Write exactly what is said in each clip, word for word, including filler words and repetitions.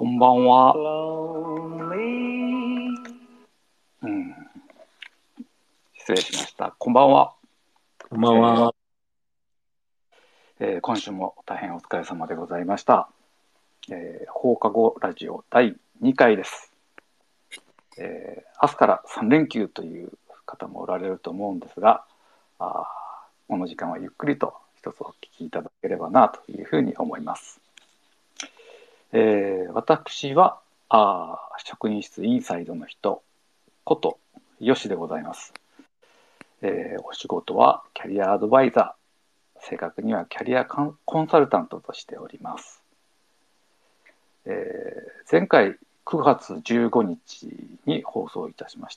んばんは。 Lonely うん、失礼しました。こんばんは。 こんばんは。 えー今週も大変お疲れ様でございました。えー放課後ラジオだいにかいです。えー明日からさん連休という方もおられると思うんですが、あーこの時間はゆっくりと一つお聞きいただければなというふうに思います。えー私はあー職員室インサイドの人ことよしでございます。えーお仕事はキャリアアドバイザー、正確にはキャリアコンサルタントとしております。えー前回くがつじゅうごにちに放送いたしました。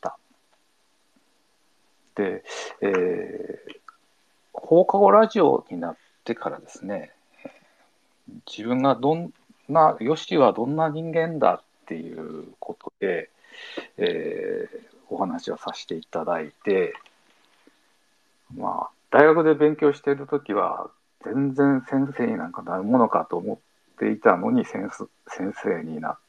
で、えー放課後ラジオになってからですね、自分がどんな、よしはどんな人間だっていうことで、えーお話をさせていただいて、まあ、大学で勉強しているときは、全然先生になんかなるものかと思っていたのに先生、先生になって、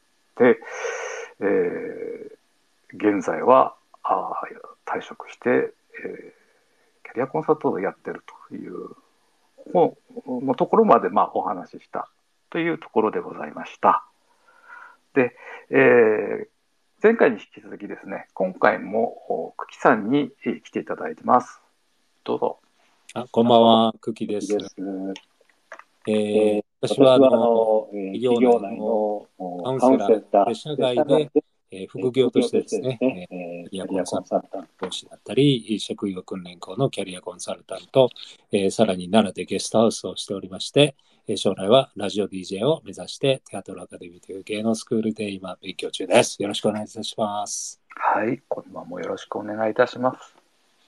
えー現在はあ退職して、えーキャリアコンサルトをやってるというののところまで、まあ、お話ししたというところでございました。で、えー前回に引き続きですね、今回も久喜さんに来ていただいてます。どうぞ。 あ、こんばんは、久喜です。 です。 ええー、 ー私はあ私はあのの、えー企業内のカウンカウンセラーセラーで社で社外で、 外でえーえー副業としてですね、 ね、 ええーーキャリアキャリアコンコンサルサルタント、 講師だったり、職業訓練校のキャリアコンサルタント、えーさらに奈良でゲストハウスをしておりまして、えー将来はラジオ ディージェー を目指してテアトルアカデミーという芸能スクールで今勉強中です。よろしくお願いいたします。 はい、こんばんもよろしくお願いいたします。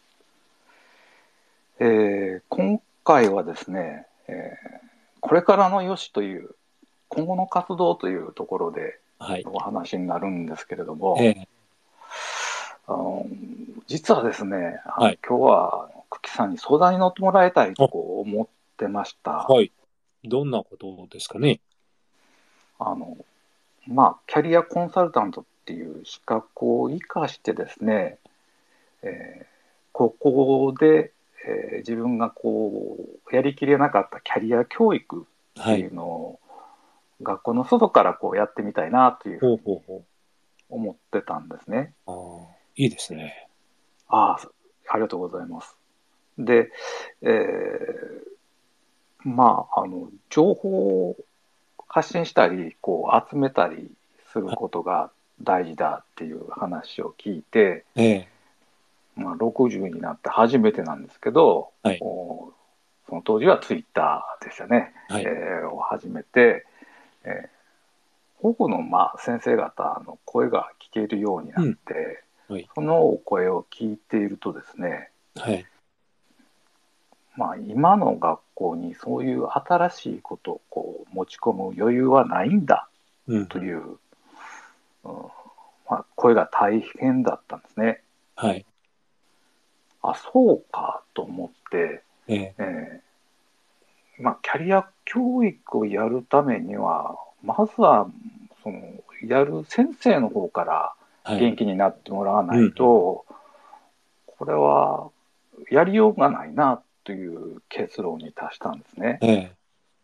えー今回はですね、えーこれからのよしという今後の活動というところではい。 お話になるんですけれども、 えーあの実はですね、あのはい。 今日は久喜さんに相談に乗ってもらいたいとあこう思ってました。 はい。どんなことですかね。 あのまあ、キャリアコンサルタントっていう資格を生かしてですね、えー高校で、えー自分がこうやりきれなかったキャリア教育っていはい。 うのを学校の外からこうやってみたいなというふうほうにほうほ思ってたんですね。 う。ああ、いいですね。 ああ、ありがとうございます。で、えーまあ、あの、情報を発信したり、こう集めたりするはことが大事だっていう話を聞いて、 い。えまあ、ろくじゅうになって初めてなんですけど、 ーはい。 おその当時はツイッターでしたね、 はい。 えーを始めて、えー保護のまあ先生方の声が聞けるようになっうん。 て、 はい。 そのお声を聞いているとですね、 はい。 まあ、今の学校にそういう新しいことをこう持ち込む余裕はないんだうん。 という、うんまあ、声が大変だったんですね。 はい。 あ、そうかと思って、 ええーまあ、キャリア教育をやるためにはまずはそのやる先生の方からーはい。 元気になってもらわないうん。 と、これはやりようがないなという結論に達したんですね。 え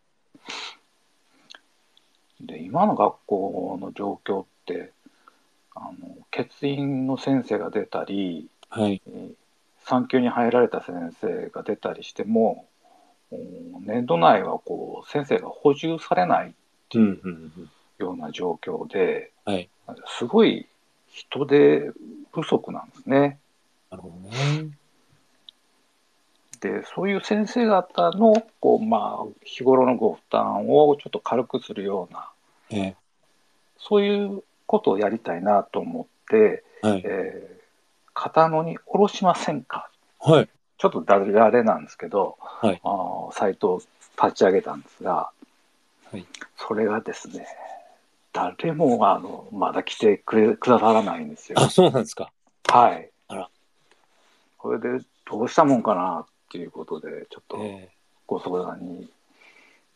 で、今の学校の状況ってあの欠員の先生が出たり、 ーはい。 えー産休に入られた先生が出たりしても、うん年度内はこう先生が補充されないってうん。 いううん。 ような状況で、 はい。 すごい人手不足なんですね。 なるほどね。 で、そういう先生方のこう、まあ、日頃のご負担をちょっと軽くするような、 えそういうことをやりたいなと思って、 ーはい。 えー、片野に下ろしませんか。 はい。 ちょっとダジャレなんですけど、 はい。 あサイトを立ち上げたんですが、 はい。 それがですね、誰もあのまだ来てくれくださらないんですよ。 あ、そうなんですか。 はい。 あら。 これでどうしたもんかなっていうことで、ちょっとえご相談に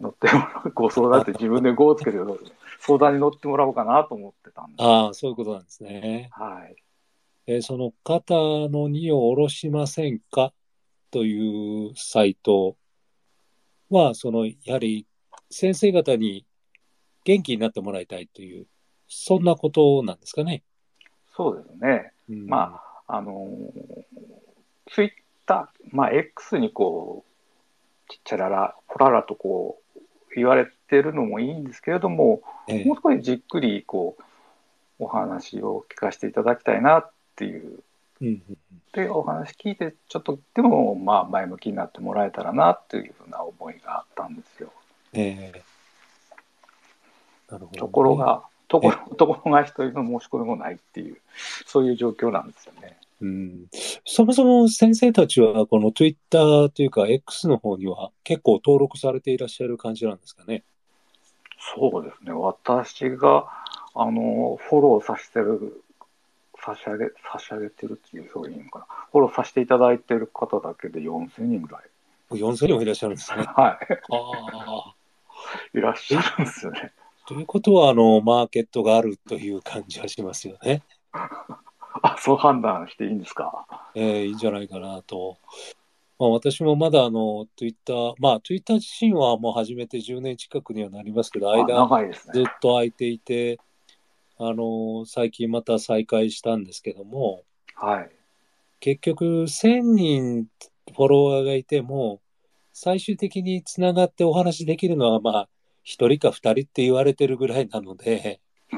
乗ってもらう、ご相談って自分でごをつけて相談に乗ってもらおうかなと思ってたんです。 ああ、そういうことなんですね。 はい。 えーその肩の荷を下ろしませんかというサイトは、その、やはり先生方に元気になってもらいたいという、そんなことなんですかね。 そうですね。 うん、 まあ、あの、ツイッター、まあ、X にこう、ちっちゃらら、ポララとこう、言われてるのもいいんですけれども、 ええ、 もう少しじっくりこう、お話を聞かせていただきたいなっていう。 うんうんで、お話聞いて、ちょっとでも、まあ、前向きになってもらえたらなっていうふうな思いがあったんですよ。 ええ、なるほとどね。 ころが、とこえろ、ところが一人の申し込みもないっていう、そういう状況なんですよね。 うん、そもそも先生たちは、この Twitter というか X の方には結構登録されていらっしゃる感じなんですかね。 そうですね。私が、あの、フォローさせてる、差し上げ、差し上げてるっていう表現いいのかな。フォローさせていただいてる方だけでよんせんにんぐらい。 よんせんにんもいらっしゃるんですね。 はああ。 い。いらっしゃるんですよね。 ということは、あの、マーケットがあるという感じはしますよね。 あ、そう判断していいんですか。 えーいいんじゃないかなと。まあ、私もまだあの、Twitter、まあ、Twitter 自身はもう始めてじゅうねん近くにはなりますけど、 あ、 間長いですね。 ずっと空いていて、あの、最近また再開したんですけども、 はい。 結局せんにんフォロワーがいても、最終的につながってお話できるのは、まあ、ひとりかふたりって言われてるぐらいなので、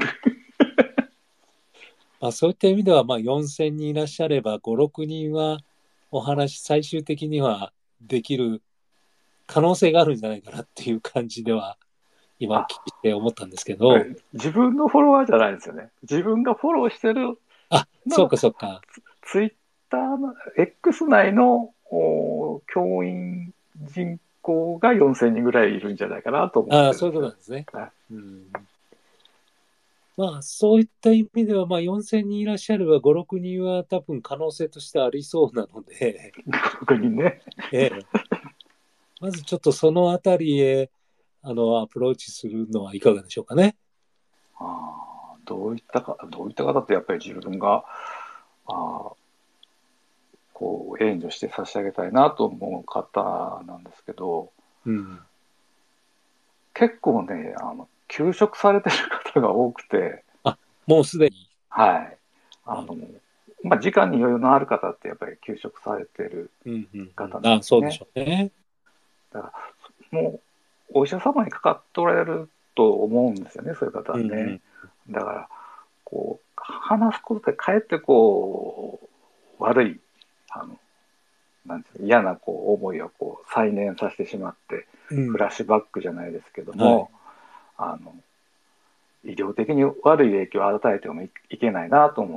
まあ、そういった意味では、まあ、よんせんにんいらっしゃれば、ご、ろくにんはお話、最終的にはできる可能性があるんじゃないかなっていう感じでは、今お聞あ、 きして思ったんですけこど、 れ自分のフォロワーじゃないですよね。自分がフォローしてるあ、そうのかそうか。 ツイッターの X 内のお教員人口がよんせんにんぐらいいるんじゃないかなと思っああ、そういうてるんですよ。 ことなんですね。 はい。 うん、まあ、そういった意味では、まあ、よんせんにんいらっしゃれば、ご、ろくにんは多分可能性としてありそうなので、 特にね。 ええ、まずちょっとそのあたりへ、あの、アプローチするのはいかがでしょうかね。 あ、どういったか、どういった方ってやっぱり自分が、あ、こう、援助して差し上げたいなと思う方なんですけど、 うん。 結構ね、あの、休職されてる方が多くて、 あ、もうすでに。 はい。ああ、 の、まあ、時間に余裕のある方ってやっぱり休職されてるうんうんうん。 方なんあ、そうでしですね。 ょうね。 だからもうお医者様にかかっておられると思うんですよね、そういう方はね。 うんうん。 だからこう話すことでかえってこう悪いあのなんていうの嫌なこう思いをこう再燃させてしまって、 うん。 フラッシュバックじゃないですけどはい。 も、あの医療的に悪い影響を与えてもいいけないなと思って、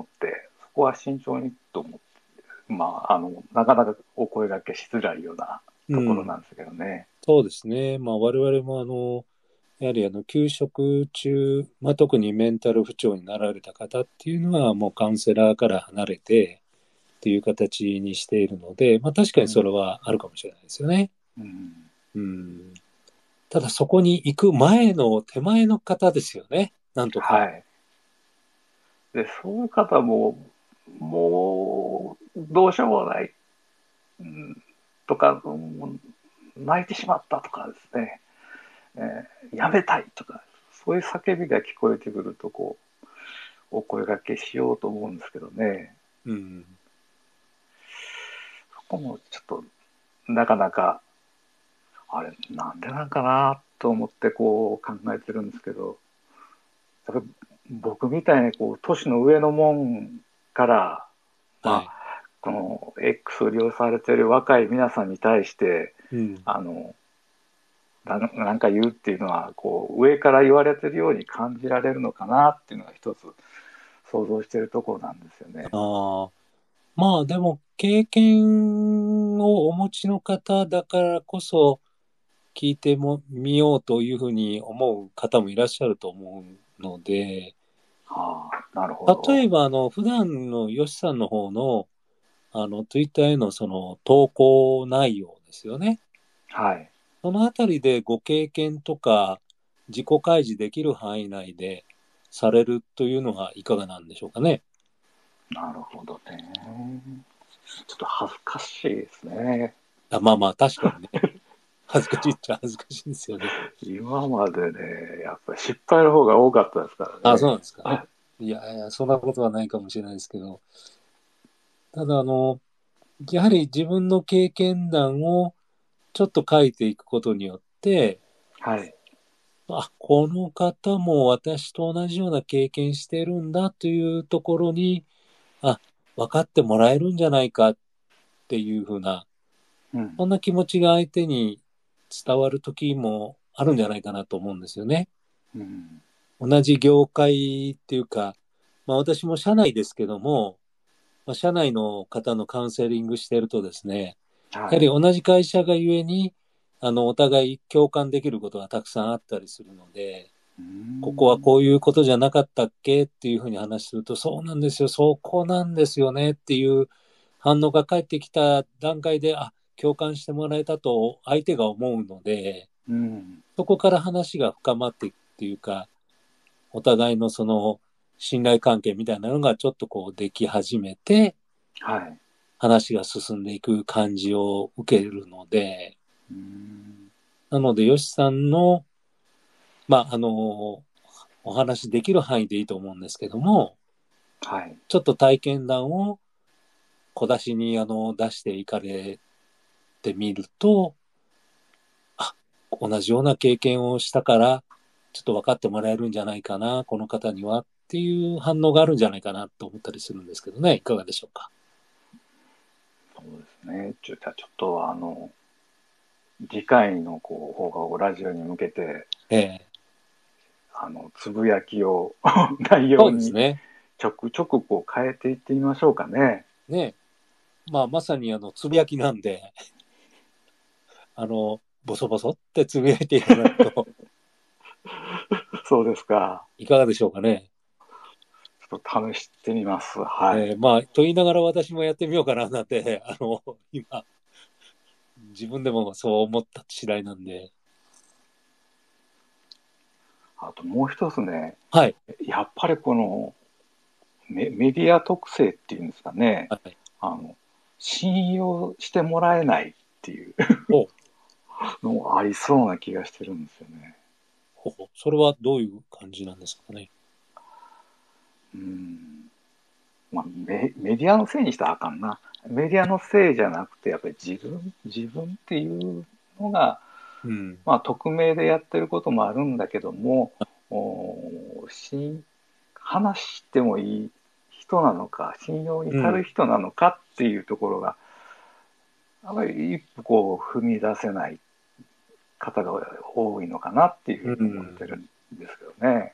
そこは慎重にと思って、まあ、あのなかなかお声掛けしづらいようなところうん。 なんですけどね。 そうですね。まあ、我々もあの、やはりあの、休職中、まあ、特にメンタル不調になられた方っていうのは、もうカウンセラーから離れてっていう形にしているので、まあ、確かにそれはあるかもしれないですよね。 うん、 うん。ただそこに行く前の手前の方ですよね。なんとか。 はい。で、そういう方も、もう、どうしようもない、うん、とか、うん、泣いてしまったとかですね、えーやめたいとか、そういう叫びが聞こえてくると、こう、お声掛けしようと思うんですけどね、 うん。 そこもちょっと、なかなか、あれ、なんでなんかなと思ってこう考えてるんですけど、やっぱり僕みたいにこう、年の上のもんから、まあ、 はい。 この X を利用されている若い皆さんに対して、 うん。 あの、ななんか言うっていうのは、こう、上から言われてるように感じられるのかなっていうのが一つ想像しているところなんですよね。 ああ。まあでも経験をお持ちの方だからこそ聞いてもみようというふうに思う方もいらっしゃると思うので、 はあ、なるほ例えど。 ばあの普段のヨシさんの方のあの Twitter へのその投稿内容ですよね。 はい。 そのあたりでご経験とか自己開示できる範囲内でされるというのはいかがなんでしょうかね。 なるほどね。ちょっと恥ずかしいですね。 あまあまあ確かにね。恥ずかしいっちゃ恥ずかしいんですよね。 今までね、やっぱり失敗の方が多かったですからね。 あ、そうなんですか。いやいや、そんなことはないかもしれないですけど。ただあの、やはり自分の経験談をちょっと書いていくことによって、 はい。 あ、この方も私と同じような経験してるんだというところに、あ、分かってもらえるんじゃないかっていうふうな、 うん、 そんな気持ちが相手に伝わる時もあるんじゃないかなと思うんですよね。 うん、 同じ業界っていうか、まあ私も社内ですけども、まあ、社内の方のカウンセリングしてるとですね、 はい。 やはり同じ会社がゆえに、あの、お互い共感できることがたくさんあったりするので、ここはこういうことじゃなかったっけっていうふうに話すると、そうなんですよ、そこなんですよねっていう反応が返ってきた段階で、あ、共感してもらえたと相手が思うので、 うん、 そこから話が深まっていくっていうか、お互いのその信頼関係みたいなのがちょっとこうでき始めて、 はい。 話が進んでいく感じを受けるので、 うん、 なので、よしさんの、まあ、あの、お話できる範囲でいいと思うんですけども、 はい。 ちょっと体験談を小出しにあの出していかれてみると、あ、同じような経験をしたから、ちょっと分かってもらえるんじゃないかな、この方にはっていう反応があるんじゃないかなと思ったりするんですけどね、いかがでしょうか。 そうですね。ちょちょっとあの、次回のこう放課後ラジオに向けて、 ええ、 あの、つぶやきを内そ容にうですね。 ちょくちょくこう変えていってみましょうかね。 ね、まあ、まさにあの、つぶやきなんで、あの、ボソボソってつぶやいていただくと、 そうですか。 いかがでしょうかね。 ちょっと試してみます。はい。 えーまあ、と言いながら私もやってみようかななんて、あの、今、自分でもそう思った次第なんで。 あともう一つね、 はい。 やっぱりこのメ、メディア特性っていうんですかね、 はい。 あの、信用してもらえないっていうお、 のもありそうな気がしてるんですよね。 ほほ。それはどういう感じなんですかね。 うん。まあ、メ、メディアのせいにしたらあかんな。メディアのせいじゃなくて、やっぱり自分、自分っていうのが、 うん。 まあ、匿名でやってることもあるんだけども、おし話してもいい人なのか、信用にうん。 足る人なのかっていうところが、やっぱり一歩こう踏み出せない方が多いのかなっていうふうに思ってるんですけどね。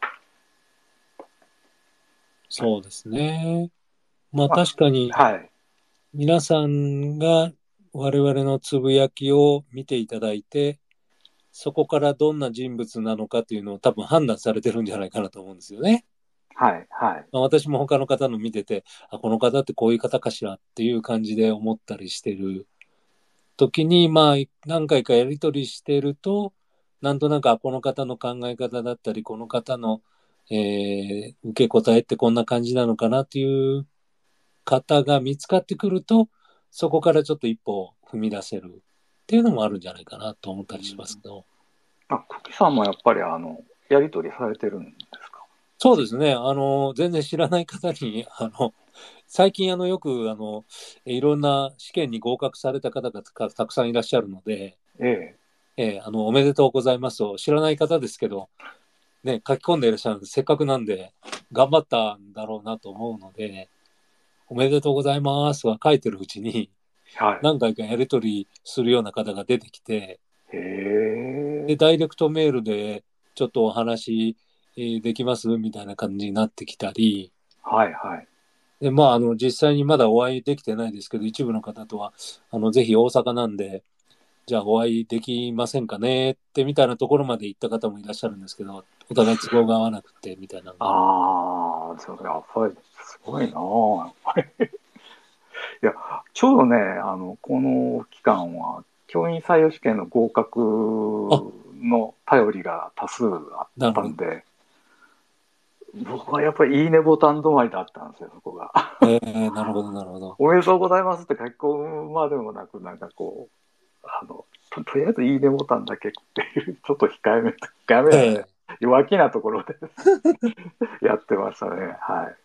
そうですね。まあま確かにあ、はい。 皆さんが我々のつぶやきを見ていただいて、そこからどんな人物なのかというのを多分判断されてるんじゃないかなと思うんですよね。 はい。はい。 まあ、私も他の方の見てて、あ、この方ってこういう方かしらっていう感じで思ったりしてる時に、まあ、何回かやり取りしてると、なんとなく、あ、この方の考え方だったり、この方の、えー受け答えってこんな感じなのかなっていう方が見つかってくると、そこからちょっと一歩踏み出せるっていうのもあるんじゃないかなと思ったりしますけど。 あ、久喜さんもやっぱりあの、やり取りされてるんですか？ そうですね。あの、全然知らない方に、あの、最近あの、よくあの、いろんな試験に合格された方がたたくさんいらっしゃるので、 ええ。 えーあの、おめでとうございますと、知らない方ですけど、ね、書き込んでいらっしゃるので、せっかくなんで、頑張ったんだろうなと思うので、おめでとうございますは書いてるうちに、 は何回かやり取りするような方が出てきて、 い。へえ。 で、ダイレクトメールで、ちょっとお話、えーできますみたいな感じになってきたり、 はいはい。 で、まあ、あの、実際にまだお会いできてないですけど、一部の方とは、あの、ぜひ大阪なんで、じゃあお会いできませんかねってみたいなところまで行った方もいらっしゃるんですけど、お互い都合が合わなくてみたいなのが。 ああ、それやっぱりすごいなあ。やっぱりいや、ちょうどね、あの、この期間は教員採用試験の合格の頼りが多数あったんで、僕はやっぱりいいねボタン止まりだったんですよ、そこが。 えー、なるほど、なるほど。 おめでとうございますって書き込むまでもなく、なんかこう、あの、と, とりあえずいいねボタンだけっていう、ちょっと控えめ、控えめなね、えー、弱気なところでやってましたね。はい。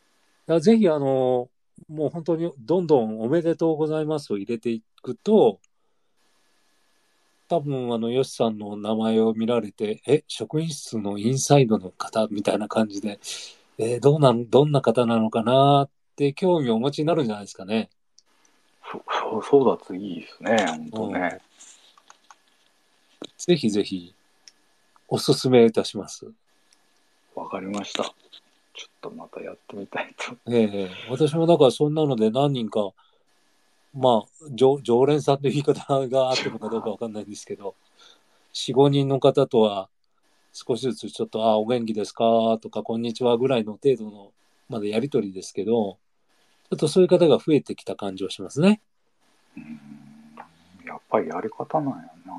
いぜひ、あの、もう本当にどんどんおめでとうございますを入れていくと、多分、あの、ヨシさんの名前を見られて、え、職員室のインサイドの方みたいな感じで、えー、どうなん、どんな方なのかなって興味をお持ちになるんじゃないですかね。 そう、そう、そうだといいですね、本当ね。 ぜひぜひ、おすすめいたします。 わかりました。ちょっとまたやってみたいと。 ええ、私もだからそんなので何人か、まあ、常, 常連さんという言い方があってるのかどうかわかんないんですけど、よん、ごにんの方とは少しずつちょっと、あ、お元気ですかとか、こんにちはぐらいの程度のまだやりとりですけど、ちょっとそういう方が増えてきた感じはしますね。 うーん、やっぱりやり方なんやな。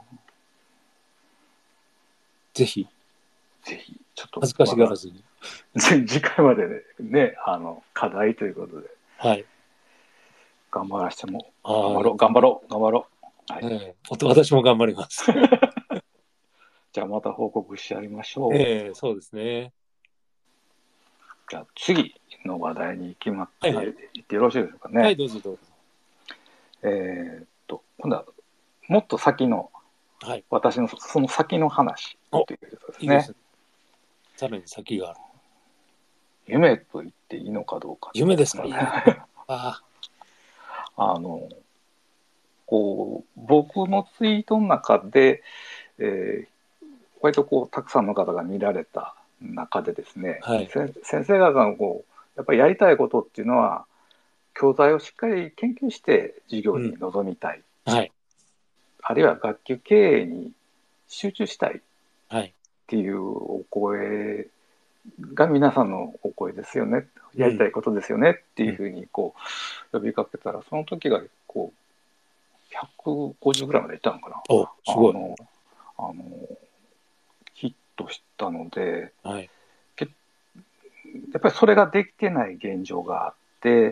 ぜひ。 ぜひ、ちょっと。 恥ずかしがらずに。 次回までね、ね、あの、課題ということで。 はい。 頑張らしても、頑張ろう、頑張ろう、頑張ろう。はい。 えー、私も頑張ります。 じゃあまた報告してやりましょう。 えー、そうですね。 じゃあ次の話題に行きま、 はいはい、 行ってよろしいでしょうかね。 はい、どうぞどうぞ。 えー、っと、今度はもっと先の、はい、私のその先の話ということですね。いいですね。 さらに先がある。 夢と言っていいのかどうか、 ね。夢ですかね。ああの、こう、僕のツイートの中で、えー、割とこう、たくさんの方が見られた中でですね、はい、先生方のこう、やっぱりやりたいことっていうのは、教材をしっかり研究して授業に臨みたい。 うん、はい。 あるいは学級経営に集中したいっていうお声が皆さんのお声ですよね、やりたいことですよねっていうふうにこう呼びかけたら、その時がこうひゃくごじゅうぐらいまでいったのかな。 お、すごい。 あのあのヒットしたので、はい、やっぱりそれができてない現状があって、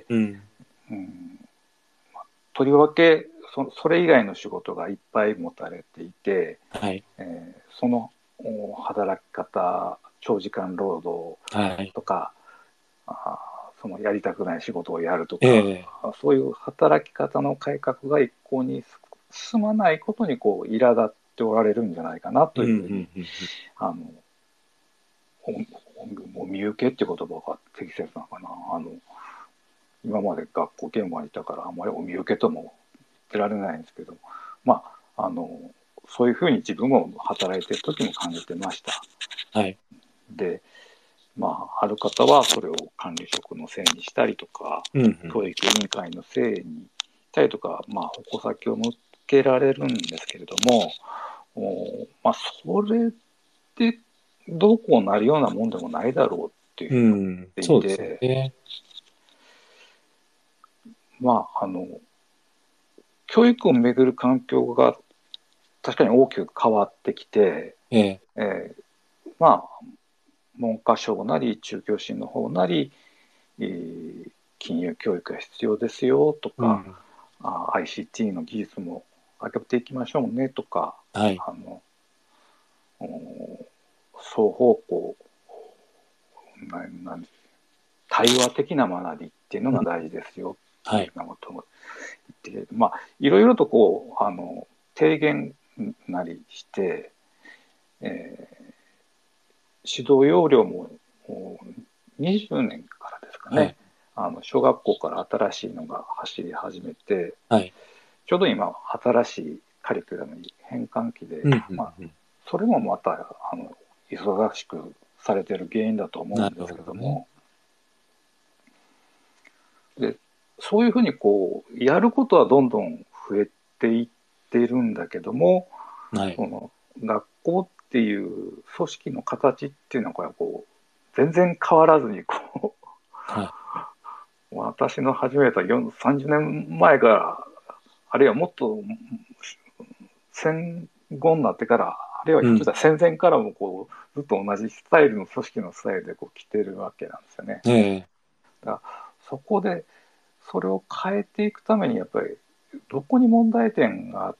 うんうん、とりわけそ, それ以外の仕事がいっぱい持たれていて、はい、えー、その働き方、長時間労働とか、はい、あそのやりたくない仕事をやるとか、えー、そういう働き方の改革が一向に進まないことにこう苛立っておられるんじゃないかなというふうに、うんうんうん、あのお, お見受けっていう言葉が適切なのかな。あの今まで学校現場にいたからあんまりお見受けとも言ってられないんですけど、まあ、あのそういうふうに自分も働いてる時も感じてました。はい、で、まあ、ある方はそれを管理職のせいにしたりとか、うんうん、教育委員会のせいにしたりとか、まあ、矛先を向けられるんですけれども、おまあ、それでどうこうなるようなもんでもないだろうっていうふうに思っていて、うん、そうですね。まあ、あの教育をめぐる環境が確かに大きく変わってきて、えええー、まあ文科省なり中教審の方なり、えー、金融教育が必要ですよとか、うん、あ アイシーティー の技術も上げていきましょうねとか、はい、あの双方向なな対話的な学びっていうのが大事ですよっていうようなことを言って、はい、まあいろいろとこうあの提言なりして、えー、指導要領もにじゅうねんからですかね、はい、あの小学校から新しいのが走り始めて、はい、ちょうど今新しいカリキュラムに変換期で、うんうんうん、まあ、それもまたあの忙しくされている原因だと思うんですけども、でそういうふうにこうやることはどんどん増えていっているんだけども、はい、その学校っていう組織の形っていうのはこれはこう全然変わらずにこう、はい、私の始めたさんじゅうねんまえからあるいはもっと戦後になってから、あるいはひょっとしたら戦前からもこうずっと同じスタイルの組織のスタイルでこう来てるわけなんですよね。 ええ、 だからそこでそれを変えていくためにやっぱりどこに問題点があって、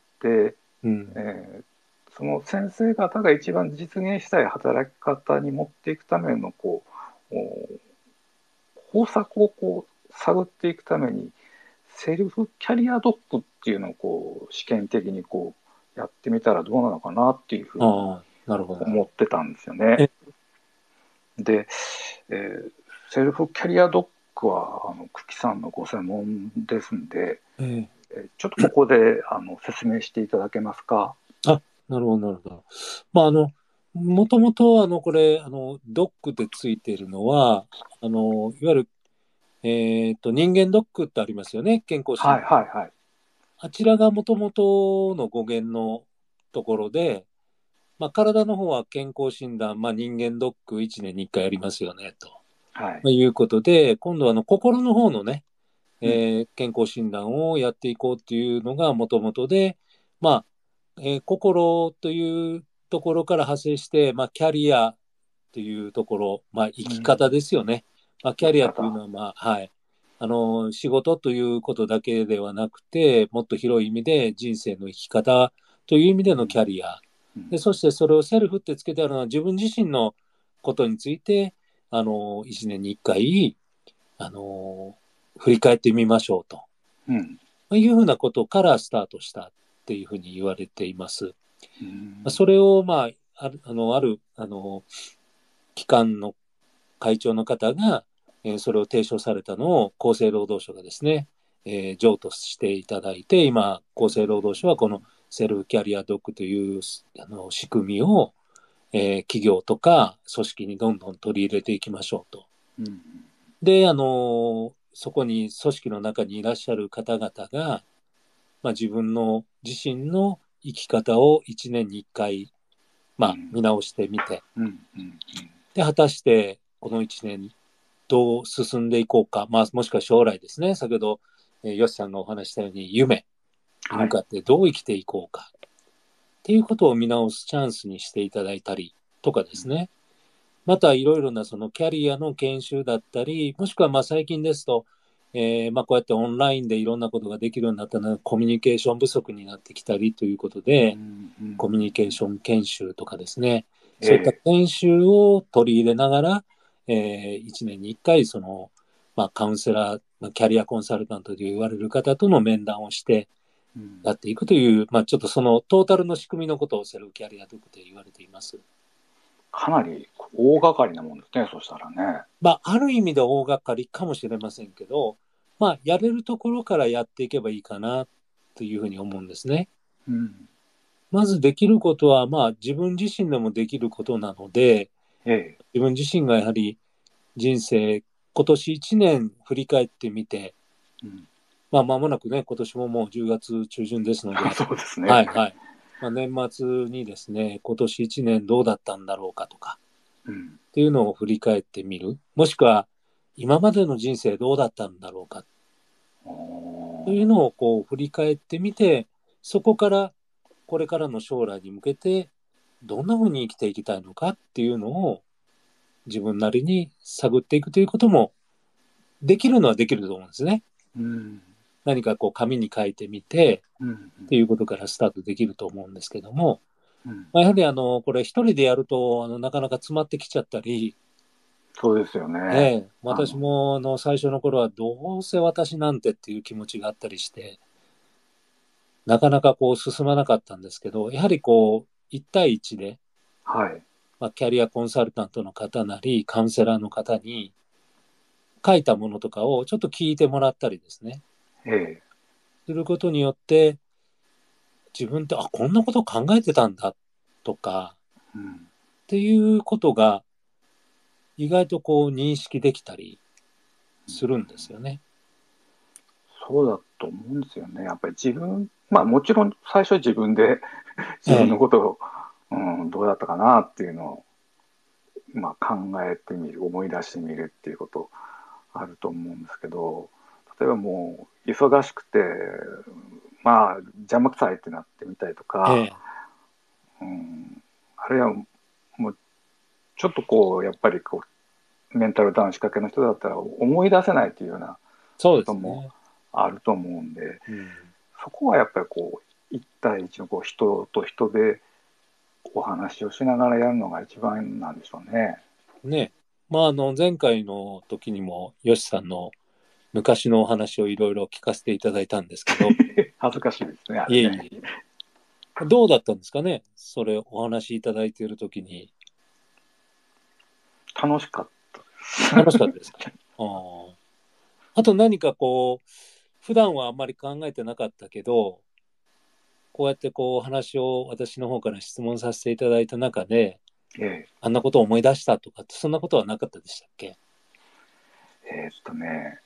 うんえーその先生方が一番実現したい働き方に持っていくためのこう方策をこう探っていくためにセルフキャリアドッグっていうのをこう試験的にこうやってみたらどうなのかなっていうふうにああ、なるほど。 思ってたんですよね。 えで、えーセルフキャリアドッグはあの久喜さんのご専門ですんで、 ええーちょっとここであの説明していただけますか。 あ、なるほど、なるほど。まあ、あの、もともと、あの、これ、あの、ドックでついているのは、あの、いわゆる、えっと、人間ドックってありますよね、健康診はい断。 はいはい。 あちらがもともとの語源のところで、まあ、体の方は健康診断、まあ、人間ドックいちねんにいっかいやりますよね、と、 はい。 まあ、いうことで、今度はあの、心の方のね、 うん。 えー健康診断をやっていこうっていうのがもともとで、まあ、えー心というところから派生して、まあ、キャリアっていうところ、まあ、生き方ですよね。まあ、キャリアっていう生き方。 のは、まあ、はい。あの、仕事ということだけではなくて、もっと広い意味で人生の生き方という意味でのキャリア。で、 うん。 そしてそれをセルフってつけてあるのは自分自身のことについて、あの、いちねんにいっかい、あの、振り返ってみましょうと。 うん。 いうふうなことからスタートしたっていうふうに言われています。 うん。 それを、まあ、ある、あの、ある、あの、機関の会長の方が、えーそれを提唱されたのを厚生労働省がですね、えー譲渡していただいて、今、厚生労働省はこのセルフキャリアドッグというあの仕組みを、えー企業とか組織にどんどん取り入れていきましょうと。 うん。 で、あの、そこに組織の中にいらっしゃる方々が、まあ、自分の自身の生き方をいちねんにいっかい、まあ、見直してみて、 うん。うん。 で、果たしてこのいちねんどう進んでいこうか、まあ、もしくは将来ですね、先ほど、えー、よしさんがお話したように、夢にはい。 向かってどう生きていこうかっていうことを見直すチャンスにしていただいたりとかですね、またいろいろなそのキャリアの研修だったり、もしくはまあ最近ですと、えーまあこうやってオンラインでいろんなことができるようになったのはコミュニケーション不足になってきたりということうで、 ん。うん。 コミュニケーション研修とかですね、そういったええ。 研修を取り入れながら、えー、いちねんにいっかいその、まあ、カウンセラー、まあ、キャリアコンサルタントと言われる方との面談をしてうん。 やっていくという、まあ、ちょっとそのトータルの仕組みのことをセルフキャリアと言われています。 かなり大掛かりなもんですね、そしたらね。 まあ、ある意味で大掛かりかもしれませんけど、まあ、やれるところからやっていけばいいかなというふうに思うんですね。 うん。 まずできることは、まあ、自分自身でもできることなので、 ええ。 自分自身がやはり人生、今年いちねん振り返ってみて、 うん。 まあ、間もなくね、今年ももうじゅうがつ中旬ですので、 そうですね。 はいはい。まあ、年末にですね、今年いちねんどうだったんだろうかとか、 うん。 っていうのを振り返ってみる。もしくは、今までの人生どうだったんだろうかというのをこう振り返ってみて、そこからこれからの将来に向けてどんなふうに生きていきたいのかっていうのを自分なりに探っていくということもできるのはできると思うんですね。 うん。 何かこう紙に書いてみてうん。 っていうことからスタートできると思うんですけども、 うん。 まあ、やはりあのこれ一人でやるとあのなかなか詰まってきちゃったり、 そうですよね。 ええ、私あの、 もあの最初の頃はどうせ私なんてっていう気持ちがあったりして、なかなかこう進まなかったんですけど、やはりこういち対いちで、 はい。 まあ、キャリアコンサルタントの方なり、カウンセラーの方に書いたものとかをちょっと聞いてもらったりですね、 ええ。 することによって、自分って、あ、こんなこと考えてたんだとか、 うん。 っていうことが意外とこう認識できたりするんですよね。 そうだと思うんですよね。やっぱり自分、まあもちろん最初は自分で自分のえことを、うん、どうだったかなっていうのを、まあ、考えてみる、思い出してみるっていうことあると思うんですけど、例えばもう忙しくてまあ邪魔くさいってなってみたりとか、 ええ、 うん、あるいはもうちょっとこうやっぱりこうメンタルダウン仕掛けの人だったら思い出せないというようなそうこともですね。 あると思うんで、 うん、 そこはやっぱりこう一対一のこう人と人でお話をしながらやるのが一番なんでしょうね。 ね。まあ、あの、前回の時にも、よしさんの昔のお話をいろいろ聞かせていただいたんですけど、 恥ずかしいですね、あいえれね。 いえ。どうだったんですかね、それお話しいただいている時に。 楽しかったです。 楽しかったですか？ああ。あと何かこう、普段はあんまり考えてなかったけど、こうやってこうお話を私の方から質問させていただいた中で、 ええあんなことを思い出したとかって、そんなことはなかったでしたっけ？ えーっとね、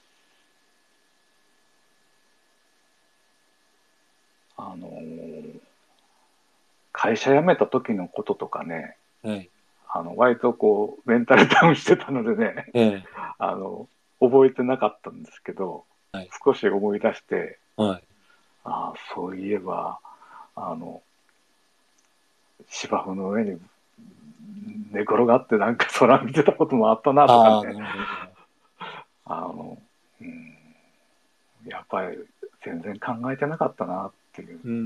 あのー会社辞めた時のこととかね、 はい。 あの割とこうメンタルダウンしてたのでね、 ええ。 あの覚えてなかったんですけど、 はい。 少し思い出して、 はい。 ああそういえばあの芝生の上に寝転がってなんか空見てたこともあったなとかああ、 ね、 なるほど。 あの、うん、やっぱり全然考えてなかったなっていううん。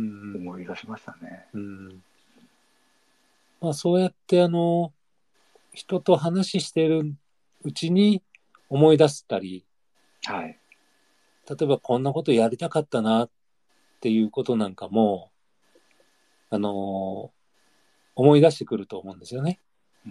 思い出しましたね。 うん。まあ、そうやってあの、人と話しているうちに思い出したり、 はい。 例えばこんなことやりたかったなっていうことなんかも、あの、思い出してくると思うんですよね。 うん、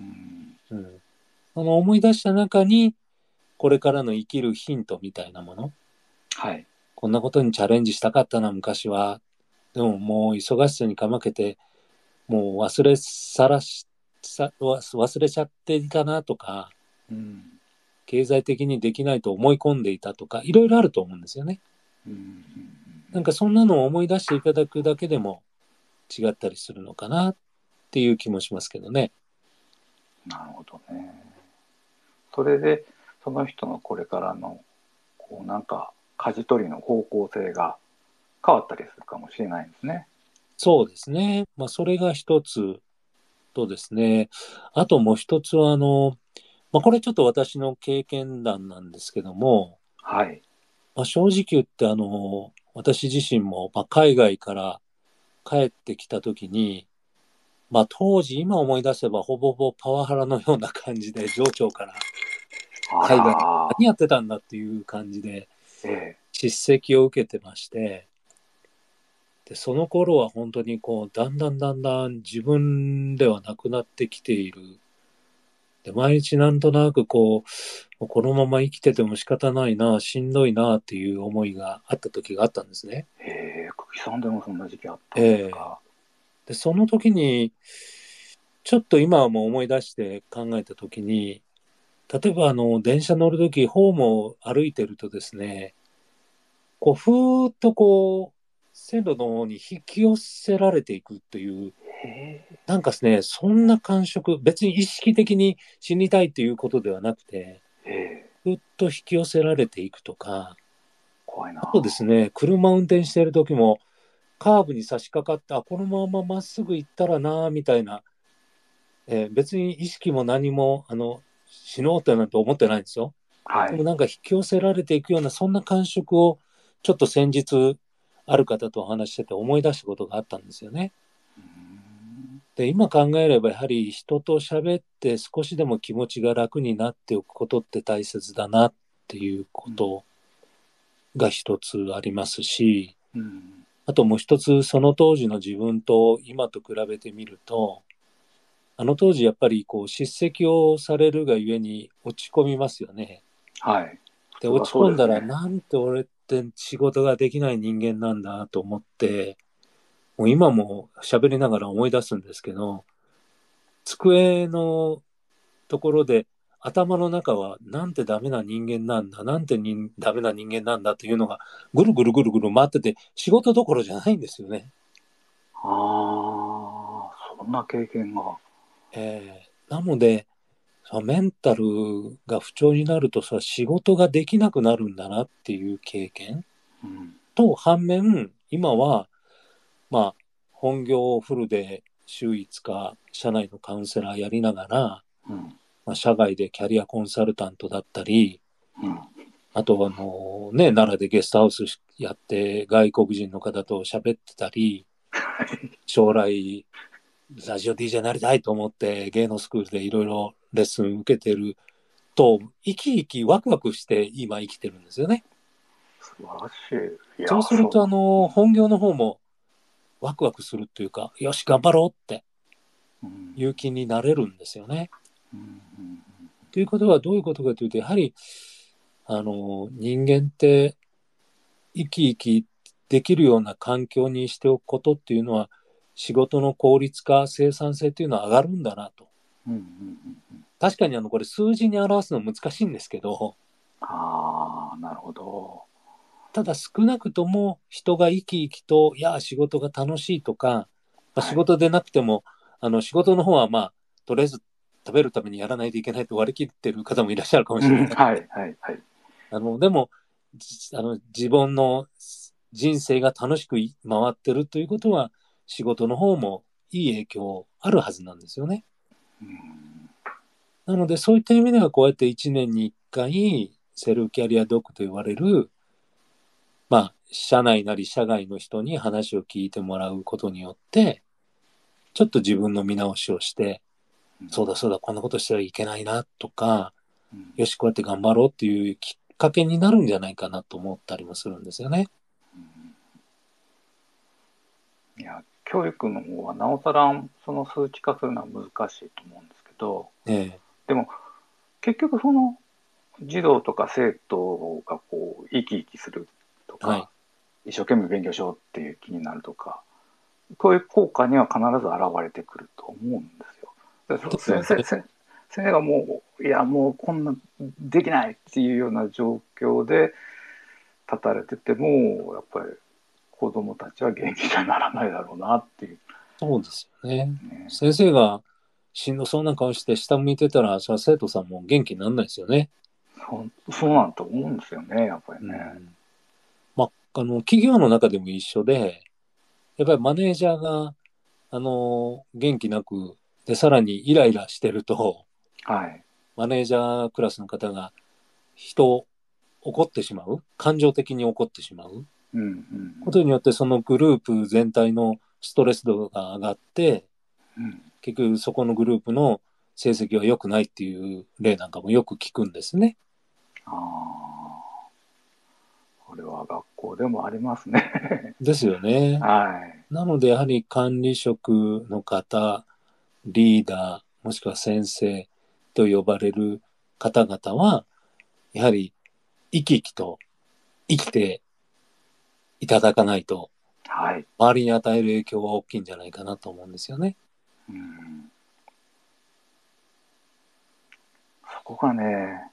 うん。その思い出した中に、これからの生きるヒントみたいなもの、 はい。 こんなことにチャレンジしたかったな、昔は。でももう忙しさにかまけて、もう忘れさらし、さ忘れちゃっていたなとか、 うん、 経済的にできないと思い込んでいたとか、いろいろあると思うんですよね。 うん、 なんかそんなのを思い出していただくだけでも違ったりするのかなっていう気もしますけどね。 なるほどね。それでその人のこれからのこうなんか舵取りの方向性が変わったりするかもしれないんですね。 そうですね。まあそれが一つとですね。あともう一つはあの、まあこれちょっと私の経験談なんですけども、 はい。 まあ、正直言ってあの、私自身もまあ海外から帰ってきた時に、まあ当時今思い出せばほぼほぼパワハラのような感じで上長からあ海外でら何やってたんだっていう感じでー、え叱責を受けてまして、で、その頃は本当にこう、だんだんだんだん自分ではなくなってきている。で、毎日なんとなくこう、もうこのまま生きてても仕方ないな、しんどいなっていう思いがあった時があったんですね。 え、へえ、久喜さんでもそんな時期あったんですええ。 か。 で、その時に、ちょっと今はもう思い出して考えた時に、例えばあの、電車乗る時、ホームを歩いてるとですね、こう、ふーっとこう、線路の方に引き寄せられていくという、 へえ、 なんかですね、そんな感触、別に意識的に死にたいということではなくて、 へえ、 ふっと引き寄せられていくとか、 怖いな。 あとですね、車運転している時も、カーブに差し掛かって、あ、このまままっすぐ行ったらな、みたいな、えー別に意識も何も、あの、死のうってなんて思ってないんですよ。 はい。 でもなんか引き寄せられていくような、そんな感触を、ちょっと先日、ある方とお話ししてて思い出したことがあったんですよね。 うーん、 で、今考えればやはり人と喋って少しでも気持ちが楽になっておくことって大切だなっていうことが一つありますし、 うん、 あともう一つその当時の自分と今と比べてみると、あの当時やっぱりこう叱責をされるがゆえに落ち込みますよね。 はい。 で、 普通はそう落ち込んだらですね。 なんて俺って仕事ができない人間なんだと思って、もう今も喋りながら思い出すんですけど、机のところで頭の中はなんてダメな人間なんだ、なんてにダメな人間なんだというのがぐるぐるぐるぐる回ってて仕事どころじゃないんですよね。 ああ、そんな経験が。 えー、なので、メンタルが不調になるとさ、仕事ができなくなるんだなっていう経験うん、 と反面、 今は、まあ、本業をフルで週いつか、社内のカウンセラーやりながら、 うんまあ、社外でキャリアコンサルタントだったり、 うんあとはあの、ね、奈良でゲストハウスやって外国人の方と喋ってたり、将来ラジオ ディージェー になりたいと思って芸能スクールでいろいろレッスン受けてると、生き生きワクワクして今生きてるんですよね。 素晴らしい。いやそうすると、 そうあの、本業の方もワクワクするっていうか、よし、頑張ろうってうんいう気になれるんですよね。 うんうんということはどういうことかというと、やはり、あの、人間って生き生きできるような環境にしておくことっていうのは、仕事の効率化、生産性っていうのは上がるんだなと。 うんうんうんうん確かにあの、これ数字に表すの難しいんですけど、 ああ、なるほど。 ただ少なくとも人が生き生きと、いや、仕事が楽しいとか、まあ、仕事でなくても、あの、仕事の方はまあ、とりあえず食べるためにやらないといけないと割り切ってる方もいらっしゃるかもしれない。 うんはいはいはい。 あの、でも、じあの、自分の人生が楽しくい回ってるということは、仕事の方もいい影響あるはずなんですよね。 うんなので、そういった意味では、こうやっていちねんにいっかい、セルフキャリアドッグと言われる、まあ、社内なり社外の人に話を聞いてもらうことによって、ちょっと自分の見直しをして、そうだそうだ、こんなことしてはいけないなとか、 うんよし、こうやって頑張ろうっていうきっかけになるんじゃないかなと思ったりもするんですよね。 いや、教育の方はなおさらその数値化するのは難しいと思うんですけど、 ええ、 でも結局その児童とか生徒がこう生き生きするとか、 はい。 一生懸命勉強しようっていう気になるとか、そういう効果には必ず現れてくると思うんですよ。でそですよね。 先生先先生がもういやもうこんなできないっていうような状況で立たれててもやっぱり子供たちは元気にはならないだろうなっていう、 そうですよね。 ね、 先生がしんどそうな顔して下向いてたら、それは生徒さんも元気にならないですよね。 そうそうなんと思うんですよねやっぱりうね。 ん。まあ、あの、企業の中でも一緒で、やっぱりマネージャーが、あの、元気なく、で、さらにイライラしてると、 はい。 マネージャークラスの方が人を怒ってしまう、感情的に怒ってしまううんうんことによって、そのグループ全体のストレス度が上がって、 うん結局そこのグループの成績は良くないっていう例なんかもよく聞くんですね。 ああ、これは学校でもありますね。 ですよね。 はい。 なのでやはり管理職の方、リーダー、もしくは先生と呼ばれる方々は、やはり生き生きと生きていただかないと、 はい。 周りに与える影響は大きいんじゃないかなと思うんですよね。 うん、そこがね、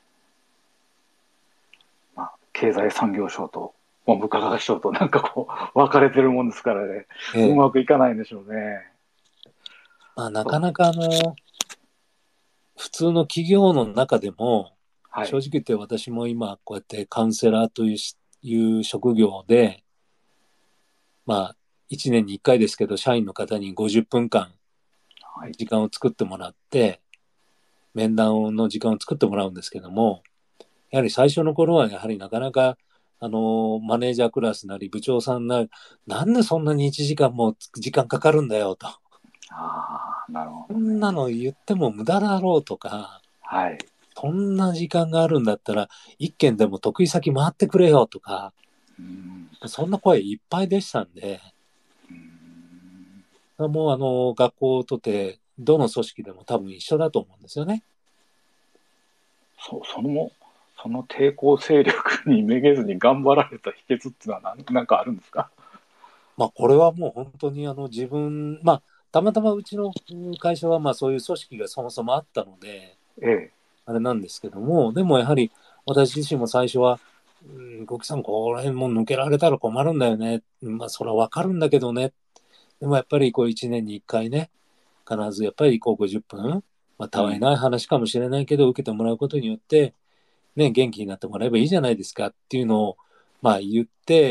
まあ、経済産業省と文部科学省となんかこう分かれてるもんですからね、 ええ、 うまくいかないんでしょうね。 まあ、なかなかあの、普通の企業の中でも、 はい。 正直言って私も今こうやってカウンセラーというしいう職業で、まあ、いちねんにいっかいですけど、社員の方にごじゅっぷんかんはい。 時間を作ってもらって、面談の時間を作ってもらうんですけども、やはり最初の頃はやはりなかなか、あの、マネージャークラスなり部長さんな、なんでそんなにいちじかんも時間かかるんだよと。 ああ、なるほこどね。 んなの言っても無駄だろうとか、 はい。 そんな時間があるんだったら、一件でも得意先回ってくれよとか、 うん。 そんな声いっぱいでしたんで、 うんもうあの、学校とて、どの組織でも多分一緒だと思うんですよね。 そそのその抵抗勢力にめげずに頑張られた秘訣っていうのは何なんかあるんですか？ まあ、これはもう本当にあの自分、まあ、たまたまうちの会社はまあそういう組織がそもそもあったので、 ええ。 あれなんですけども、でもやはり私自身も最初は、うん、ゴキさんここら辺も抜けられたら困るんだよね。まあ、それはわかるんだけどね。でもやっぱりこういちねんにいっかいね、必ずやっぱりこうごじゅっぷん、まあ、たわいない話かもしれないけど、受けてもらうことによって、ね、元気になってもらえばいいじゃないですかっていうのを、 まあ言って、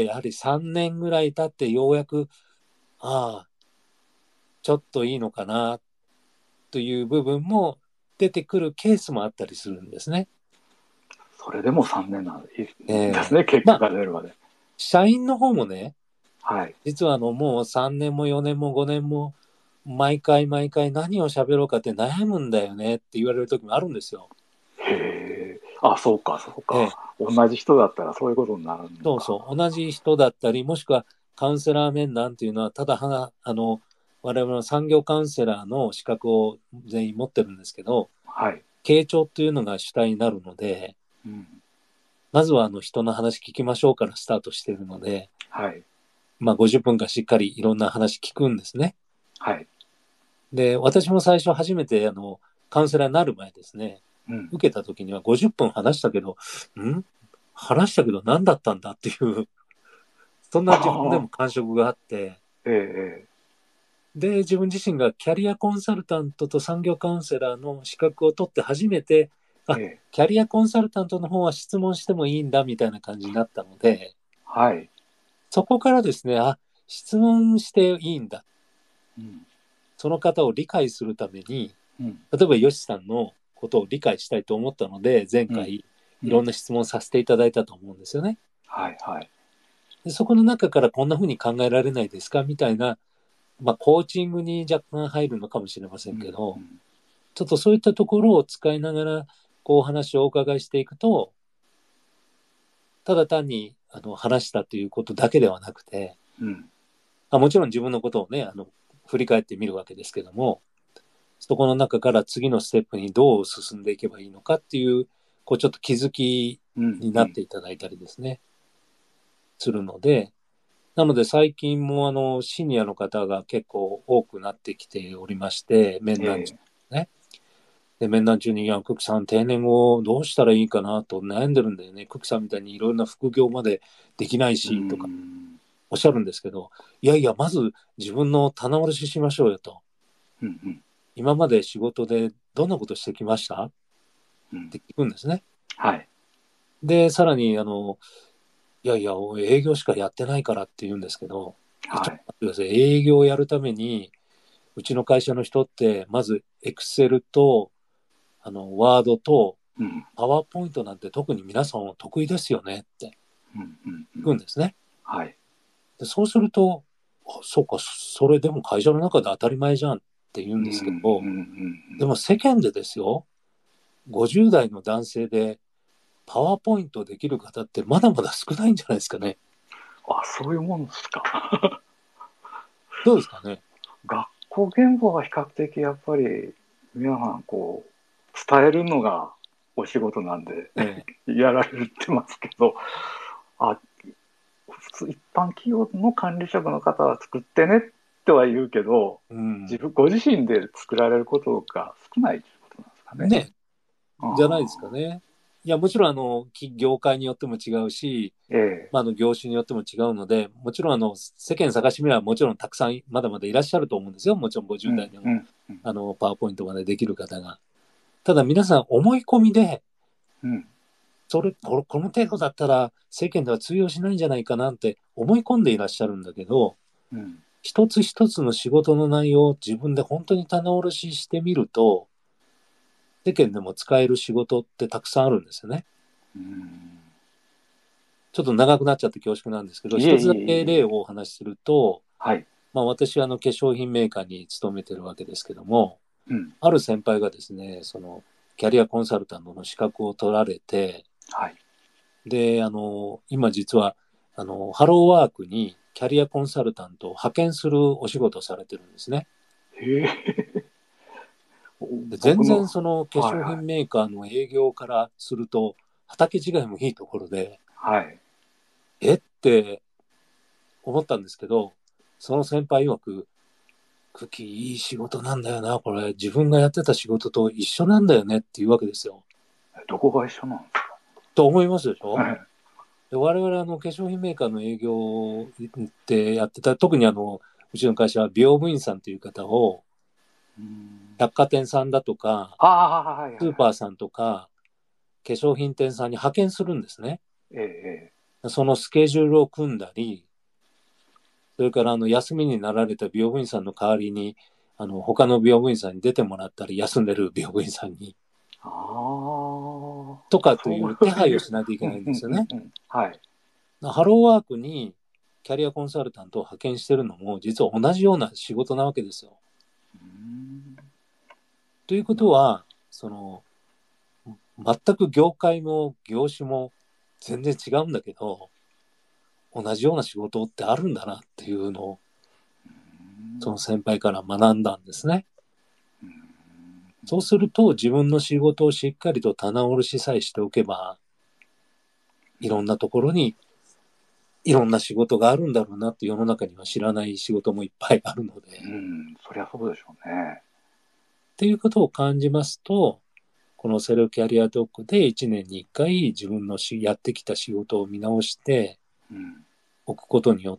やはりさんねんぐらい経ってようやく、ああ、ちょっといいのかなという部分も出てくるケースもあったりするんですね。 それでもさんねんなんですね、 えー、 結果が出るまで。まあ、 社員の方もね、 はい、 実はあのもうさんねんもよねんもごねんも毎回毎回何を喋ろうかって悩むんだよねって言われる時もあるんですよ。 へえ、あ、そうか、そうか、 ええ、 同じ人だったらそういうことになるのか。 そうそう、同じ人だったり、もしくはカウンセラー面談っていうのは、ただはあの我々の産業カウンセラーの資格を全員持ってるんですけど、 はい、 傾聴っていうのが主体になるので、 うん、 まずはあの人の話聞きましょうからスタートしているので、 はい、 まあ、ごじゅっぷんかんしっかりいろんな話聞くんですね。 はい、 で、私も最初初めてあのカウンセラーになる前ですね、 うん、 受けた時にはごじゅっぷん話したけど、ん話したけど何だったんだっていう、そんな自分でも感触があって、 ええ、 で、自分自身がキャリアコンサルタントと産業カウンセラーの資格を取って初めて、あ、 ええ、 キャリアコンサルタントの方は質問してもいいんだみたいな感じになったので、 はい、 そこからですね、あ、質問していいんだ。 うん、 その方を理解するために、 うん、 例えばヨシさんのことを理解したいと思ったので、前うん、 回うん、 いろんな質問させていただいたと思うんですよね。 はい、はい、 でそこの中からこんな風に考えられないですかみたいな、まあ、コーチングに若干入るのかもしれませんけど、 うん、 ちょっとそういったところを使いながら、こう話をお伺いしていくと、ただ単にあの話したということだけではなくて、 うん、 あもちろん自分のことをね、あの振り返ってみるわけですけども、そこの中から次のステップにどう進んでいけばいいのかっていう、こうちょっと気づきうん、 になっていただいたりですね、するので、なので最近もあのシニアの方が結構多くなってきておりまして、面談中ね。で、面談中に、いや、クックさん定年後どうしたらいいかなと悩んでるんだよね。クックさんみたいにいろんな副業までできないし、とかおっしゃるんですけど、いやいや、まず自分の棚卸ししましょうよと。 うん、うん、 今まで仕事でどんなことしてきましたって聞くんですね。 はい。 で、さらに、あの、いやいや、営業しかやってないからって言うんですけど、ちょっと待ってください。営業をやるために、うちの会社の人って、まず、エクセルと、あの、ワードと、パワーポイントなんて特に皆さん得意ですよねって聞くんですね。 はい。 でそうすると、あ、そうか、それでも会社の中で当たり前じゃんって言うんですけど、でも世間でですよ、ごじゅう代の男性でパワーポイントできる方ってまだまだ少ないんじゃないですかね。 あ、そういうもんですか。 どうですかね。 学校言語は比較的やっぱり皆さんこう伝えるのがお仕事なんで、ええ、やられてますけど、あ、普通一般企業の管理職の方は作ってねっては言うけど、うん、自分ご自身で作られることが少ないということなんですかね。 ね、じゃないですかね。いや、もちろんあの業界によっても違うし、ええ、まあ、あの業種によっても違うので、もちろんあの世間探してみればもちろんたくさんまだまだいらっしゃると思うんですよ。もちろんごじゅう代でも、うんうんうん、あのパワーポイントまでできる方が。ただ皆さん思い込みで、うん、それこの、この程度だったら世間では通用しないんじゃないかなって思い込んでいらっしゃるんだけど、うん、一つ一つの仕事の内容を自分で本当に棚卸ししてみると、世間でも使える仕事ってたくさんあるんですよね。うん、ちょっと長くなっちゃって恐縮なんですけど、一つだけ例をお話しすると、はい、まあ、私はあの化粧品メーカーに勤めてるわけですけども、うん、ある先輩がですね、そのキャリアコンサルタントの資格を取られて、はい、で、あの、今実はあのハローワークにキャリアコンサルタントを派遣するお仕事をされてるんですね。へー全然その化粧品メーカーの営業からすると畑違いもいいところで、はい、えって思ったんですけど、その先輩曰く、クッキーいい仕事なんだよな、これ自分がやってた仕事と一緒なんだよねっていうわけですよ。 どこが一緒なんですかと思いますでしょ、はい、で我々あの化粧品メーカーの営業ってやってた、特にあのうちの会社は美容部員さんという方を百貨店さんだとか、スーパーさんとか、化粧品店さんに派遣するんですね。ええ、 そのスケジュールを組んだり、それからあの休みになられた美容部員さんの代わりに、あの他の美容部員さんに出てもらったり、休んでる美容部員さんに、 ああ、 とかという手配をしなないといけないんですよね。 はい。 ハローワークにキャリアコンサルタントを派遣してるのも、実は同じような仕事なわけですよ。 うんということは、その、全く業界も業種も全然違うんだけど、同じような仕事ってあるんだなっていうのを、その先輩から学んだんですね。そうすると、自分の仕事をしっかりと棚卸しさえしておけば、いろんなところにいろんな仕事があるんだろうなって、世の中には知らない仕事もいっぱいあるので。 うん、そりゃそうでしょうね。 っていうことを感じますと、このセルフキャリアドッグでいちねんにいっかい自分のしやってきた仕事を見直しておくことによって、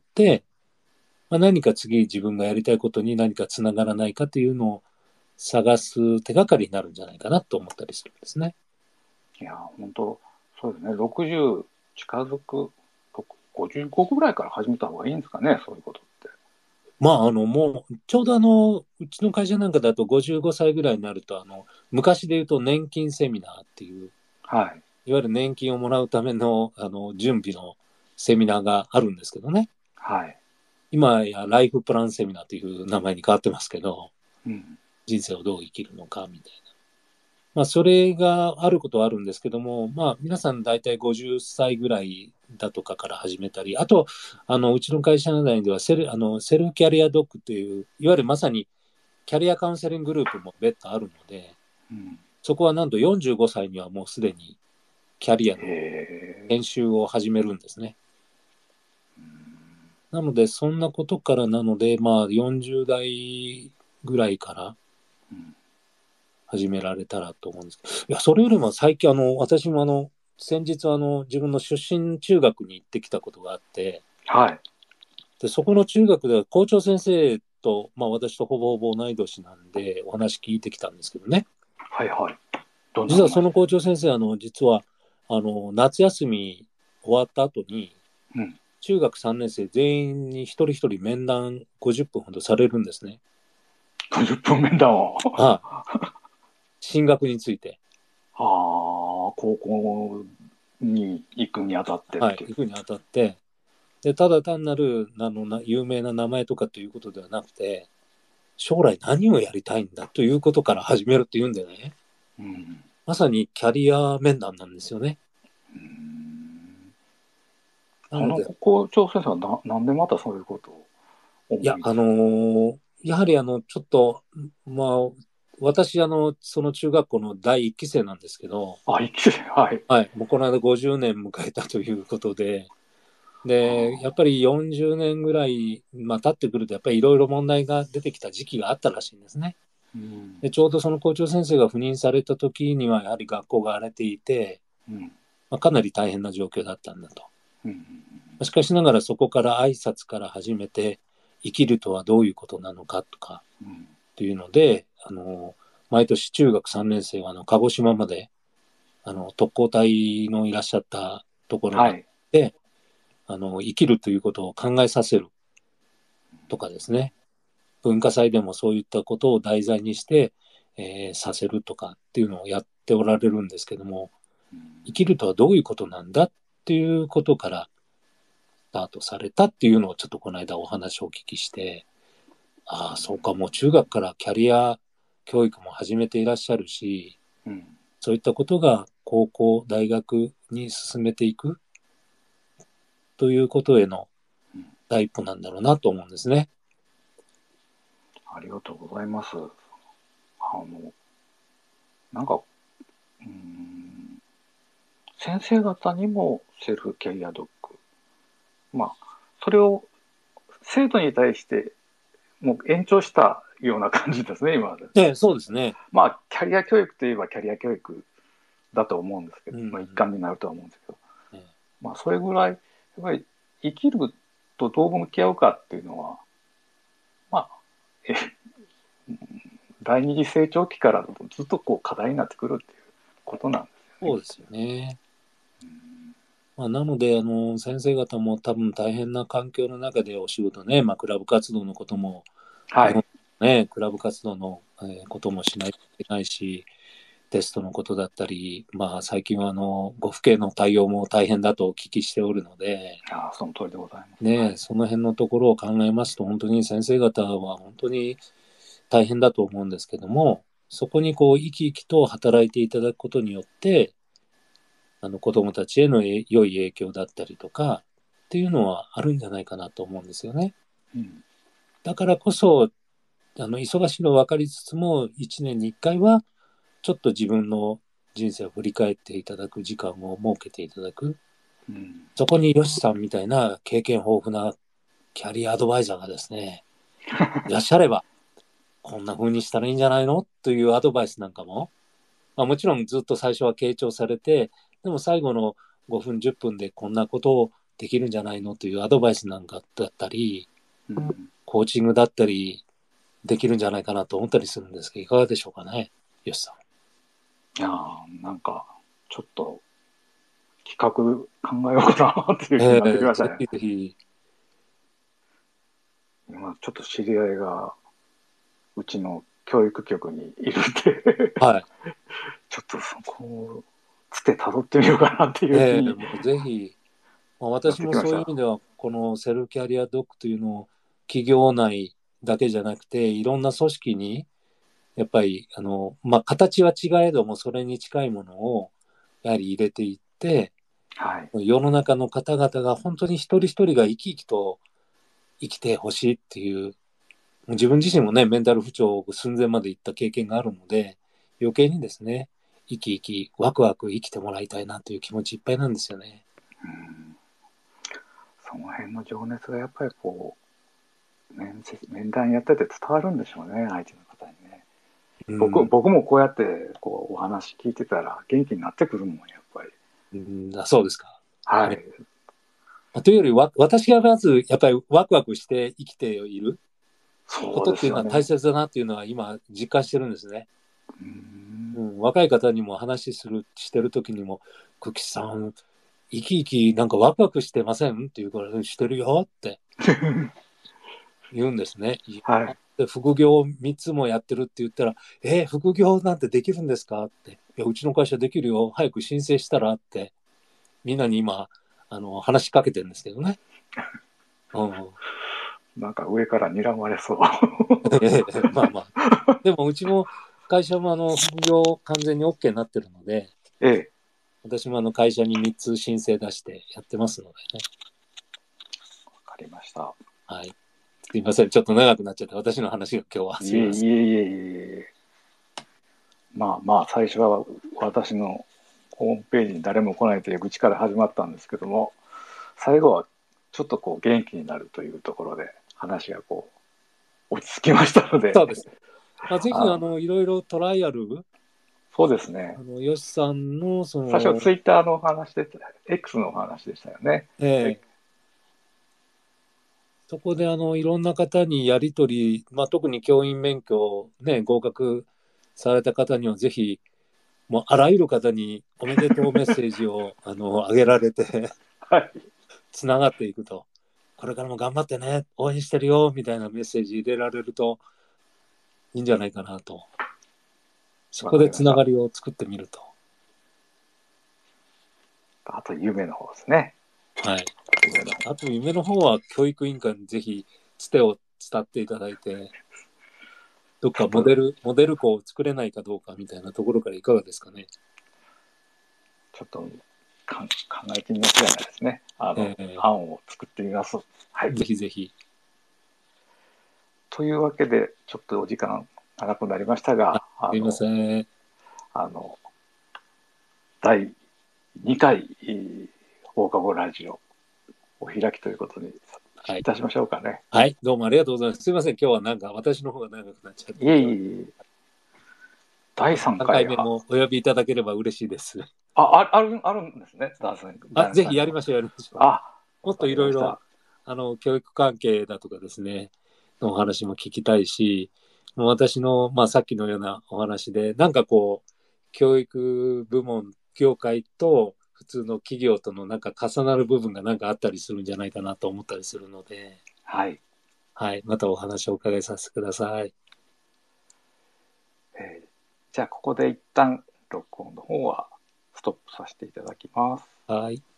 まあ、何か次自分がやりたいことに何かつながらないかというのを探す手がかりになるんじゃないかなと思ったりするんですね。 いや、本当そうですね。ろくじゅう近づく、ごじゅうごぐらいから始めた方がいいんですかね、そういうことって。 まあ、あの、もう、ちょうどあの、うちの会社なんかだとごじゅうごさいぐらいになると、あの、昔で言うと年金セミナーっていう、 はい。 いわゆる年金をもらうための、あの、準備のセミナーがあるんですけどね。 はい。 今やライフプランセミナーという名前に変わってますけど、 うん。 人生をどう生きるのかみたいな。まあ、それがあることはあるんですけども、まあ、皆さん大体ごじゅっさいぐらいだとかから始めたり、あと、あの、うちの会社内ではセル、あの、セルフキャリアドッグという、いわゆるまさにキャリアカウンセリンググループも別途あるので、 うん、 そこはなんとよんじゅうごさいにはもうすでにキャリアのへ研修を始めるんですね。 ーうんなので、そんなことからなので、まあ、よんじゅう代ぐらいからうん始められたらと思うんですけど、いや、それよりも最近、あの、私もあの、先日、あの、自分の出身中学に行ってきたことがあって、 はい。 で、そこの中学では校長先生と、まあ、私とほぼほぼ同い年なんで、お話聞いてきたんですけどね。 はいはい。どんな実はその校話です長先生、あの、実は、あの、夏休み終わった後に、 うん。 中学さんねん生全員に一人一人面談ごじゅっぷんほどされるんですね。 ごじゅっぷん面談を。 はい。進学について。 ああ、高校に行くにあたってっはい。 ていう。 行くにあたって、で、ただ単なる、あの、な有名な名前とかということではなくて、将来何をやりたいんだということから始めるっていうんでね、 うん。 まさにキャリア面談なんですよね。 うんなので、 その校長先生はな、なんでまたそういうことを思いや、 いつあのーやはりあの、ちょっと、まあ、私、あの、その中学校の第一期生なんですけど、 あ、一期生、はい。 はい、もうこの間ごじゅうねん迎えたということで、で、やっあぱりよんじゅうねんぐらい、まあ、経ってくると、やっぱりいろいろ問題が出てきた時期があったらしいんですね。 ーうんで、ちょうどその校長先生が赴任された時には、やはり学校が荒れていて、 うんまあ、かなり大変な状況だったんだと。 うんしかしながらそこから挨拶から始めて、生きるとはどういうことなのかとか、 うんっていうので、あの、毎年中学さんねん生は、あの、鹿児島まで、あの、特攻隊のいらっしゃったところまはい。 で、あの、生きるということを考えさせるとかですね。文化祭でもそういったことを題材にして、えーさせるとかっていうのをやっておられるんですけども、生きるとはどういうことなんだっていうことからスタートされたっていうのをちょっとこの間お話をお聞きして、ああ、そうか、もう中学からキャリア教育も始めていらっしゃるし、 うんそういったことが高校、大学に進めていくということへの第一歩なんだろうなと思うんですね。 ありがとうございます。あの、なんか、うん、先生方にもセルフキャリアドッグ。まあ、それを生徒に対してもう延長したような感じですね、今まで。 ええ、そうですね。 まあ、キャリア教育といえばキャリア教育だと思うんですけど、 うんまあ、一環になるとは思うんですけど、 ええまあ、それぐらい、やっぱり生きるとどう向き合うかっていうのは、まあ、え第二次成長期からずっとこう課題になってくるっていうことなんですよね。 そうですよね。 まあ、なので、あの、先生方も多分大変な環境の中でお仕事ね、まあ、クラブ活動のことも、 はい。 日本ね、クラブ活動の、えーこともしないといけないし、テストのことだったり、まあ、最近はあの、ご父兄の対応も大変だとお聞きしておるので、 あその通りでございます。 ね、 はい、 その辺のところを考えますと、本当に先生方は本当に大変だと思うんですけども、そこにこう、生き生きと働いていただくことによって、あの子供たちへの良い影響だったりとかっていうのはあるんじゃないかなと思うんですよね。 うん、 だからこそ、あの忙しいの分かりつつも、いちねんにいっかいはちょっと自分の人生を振り返っていただく時間を設けていただく。 うん、 そこにヨシさんみたいな経験豊富なキャリアアドバイザーがですね、いらっしゃれば、こんな風にしたらいいんじゃないのというアドバイスなんかも、まあ、もちろんずっと最初は傾聴されて、でも最後のごふん、じゅっぷんでこんなことをできるんじゃないのというアドバイスなんかだったり、 うん、 コーチングだったり、できるんじゃないかなと思ったりするんですけど、いかがでしょうかね、よしさん。 いやーなんか、ちょっと、企画考えようかなっていう気になってきましたね。 えー、ぜひぜひ。 今、ちょっと知り合いが、うちの教育局にいるんではい。 ちょっとそこを、つて辿ってみようかなっていう気に、 えー、もうぜひ、まあ、私もそういう意味では、このセルフキャリアドッグというのを企業内だけじゃなくて、いろんな組織に、やっぱり、あの、まあ、形は違えども、それに近いものを、やはり入れていって、 はい。 世の中の方々が本当に一人一人が生き生きと生きてほしいっていう、自分自身もね、メンタル不調寸前まで行った経験があるので、余計にですね、生き生き、ワクワク生きてもらいたいなという気持ちいっぱいなんですよね。 うん、その辺の情熱がやっぱりこう、面接面談やってて伝わるんでしょうね、相手の方にね。僕、 うん、 僕もこうやってこうお話聞いてたら元気になってくるもん、やっぱり。 うん、あ、そうですか。 はい。 というよりわ、私がまずやっぱりワクワクして生きているこそうとっていうのはですよね。 大切だなっていうのは今実感してるんですね。 うん、 うん、若い方にも話する、してる時にも、久喜さん、生き生きなんかワクワクしてませんって言うから、してるよって言うんですね。 はい。 で副業をみっつもやってるって言ったら、えー、副業なんてできるんですかって。いや、うちの会社できるよ。早く申請したらって、みんなに今、あの、話しかけてるんですけどね。うん。 なんか上から睨まれそう。 まあまあ。でも、うちも会社もあの、副業完全に OK になってるので、 ええ。 私もあの会社にみっつ申請出してやってますのでね。 わかりました。 はい。すいません。ちょっと長くなっちゃって、私の話が今日はすいえいません。 いえいえいえ。まあまあ、最初は私のホームページに誰も来ないという愚痴から始まったんですけども、最後はちょっとこう元気になるというところで話がこう落ち着きましたので。 そうです。まあ、ぜひ、 ああの、いろいろトライアル、 そうですね。 あの、ヨシさんの、そ最初の、 ツイッターのお話でした。X のお話でしたよね。 ええそこで、あの、いろんな方にやりとり、まあ、特に教員免許、ね、合格された方には、ぜひ、もう、あらゆる方におめでとうメッセージを、あの、あげられて、 はい。 つながっていくと。これからも頑張ってね、応援してるよ、みたいなメッセージ入れられるといいんじゃないかなと。そこでつながりを作ってみると。 あと夢の方ですね。 はい。あと夢の方は教育委員会にぜひつてを伝っていただいて、どっかモデル、モデル校を作れないかどうかみたいなところからいかがですかね。 ちょっと考えてみますじゃないですね。あの、 えー、 案を作ってみます。はい。 ぜひぜひ。 というわけで、ちょっとお時間長くなりましたが、あすいまの、 せん。 あの、だいにかい放課後ラジオお開きということにいたしましょうかね。 はい、はい、どうもありがとうございます。すいません、今日はなんか私の方が長くなっちゃって。 いえいえいえ。だいさんかいは。 さんかいめもお呼びいただければ嬉しいです。 あ、あある、あるんですね。 あ、ぜひやりましょう、やりましょう。 あ、 もっといろいろ、あの、教育関係だとかですね、のお話も聞きたいし、もう私の、まあさっきのようなお話で、なんかこう、教育部門、業界と普通の企業とのなんか重なる部分がなんかあったりするんじゃないかなと思ったりするので、 はい。 はい。またお話をお伺いさせてください。 えーじゃあ、ここで一旦録音の方はストップさせていただきます。 はい。